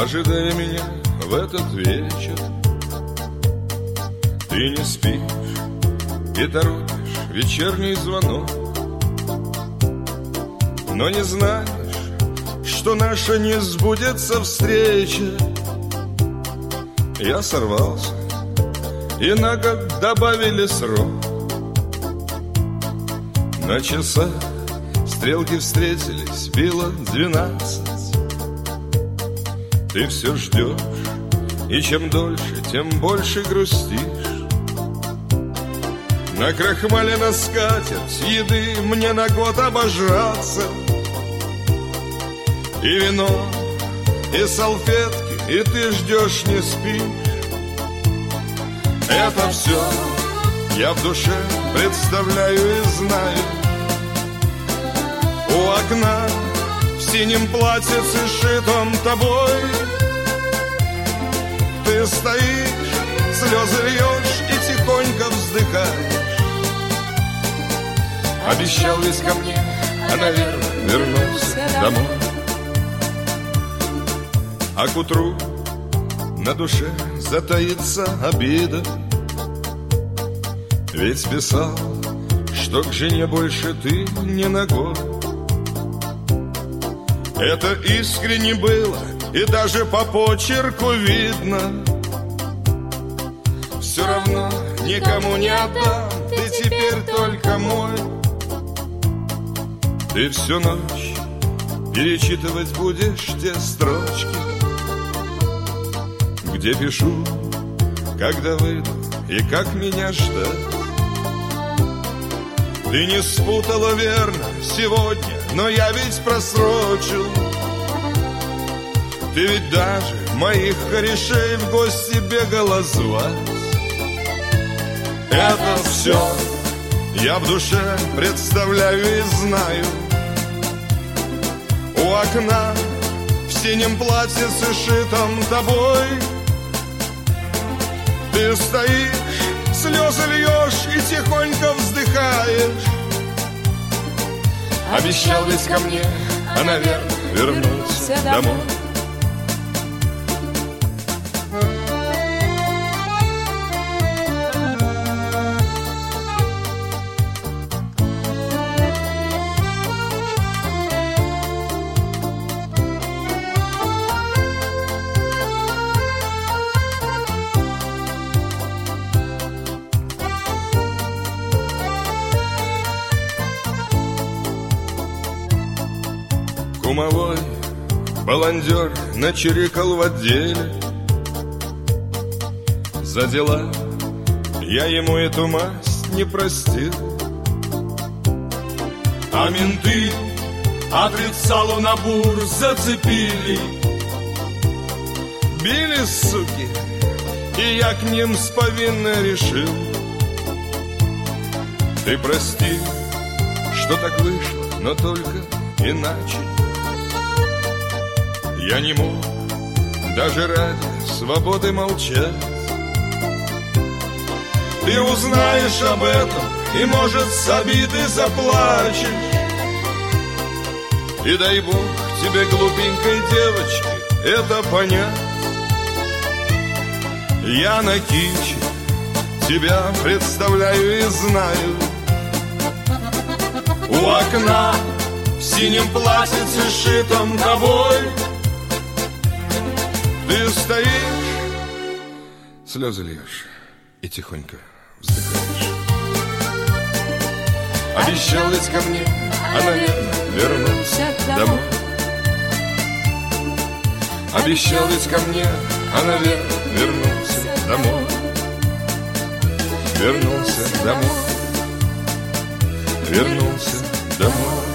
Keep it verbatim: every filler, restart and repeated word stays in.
ожидая меня в этот вечер. Ты не спишь и торопишь вечерний звонок, но не знаешь, что наша не сбудется встреча. Я сорвался, и на год добавили срок. На часах стрелки встретились, било двенадцать. Ты все ждешь, и чем дольше, тем больше грустишь. Накрахмалена скатерть, еды мне на год обожраться. И вино, и салфетки, и ты ждешь, не спишь. Это все я в душе представляю и знаю. У окна в синем платьице, сшитом тобой, ты стоишь, слезы льешь и тихонько вздыхаешь. Обещал ведь ко мне, а, наверное, вернулся домой. А к утру на душе затаится обида, ведь писал, что к жене больше ты не нагой. Это искренне было, и даже по почерку видно. Все равно никому не отдам, ты теперь только мой. Ты всю ночь перечитывать будешь те строчки, где пишу, когда выйду и как меня ждать. Ты не спутала верно сегодня, но я ведь просрочил. Ты ведь даже моих корешей в гости бегала звать. Это все я в душе представляю и знаю. У окна в синем платьице, сшитом тобой, ты стоишь, слезы льешь и тихонько вздыхаешь. Обещал ведь ко мне, а, наверное, вернулся домой. Кумовой баландер начирикал в отделе. За дела я ему эту масть не простил. А менты отрицалу на бур зацепили. Били, суки, и я к ним с повинной решил. Ты прости, что так вышло, но только иначе. Я не мог даже ради свободы молчать. Ты узнаешь об этом и, может, с обиды заплачешь. И дай Бог тебе, глупенькой девочке, это понять. Я на киче тебя представляю и знаю. У окна в синем платьице, сшитом тобой, ты стоишь, слезы льешь и тихонько вздыхаешь. Обещал ведь ко мне, а, наверное, вернулся домой. Обещал ведь ко мне, а, наверное, вернулся домой. Вернулся домой. Вернулся домой.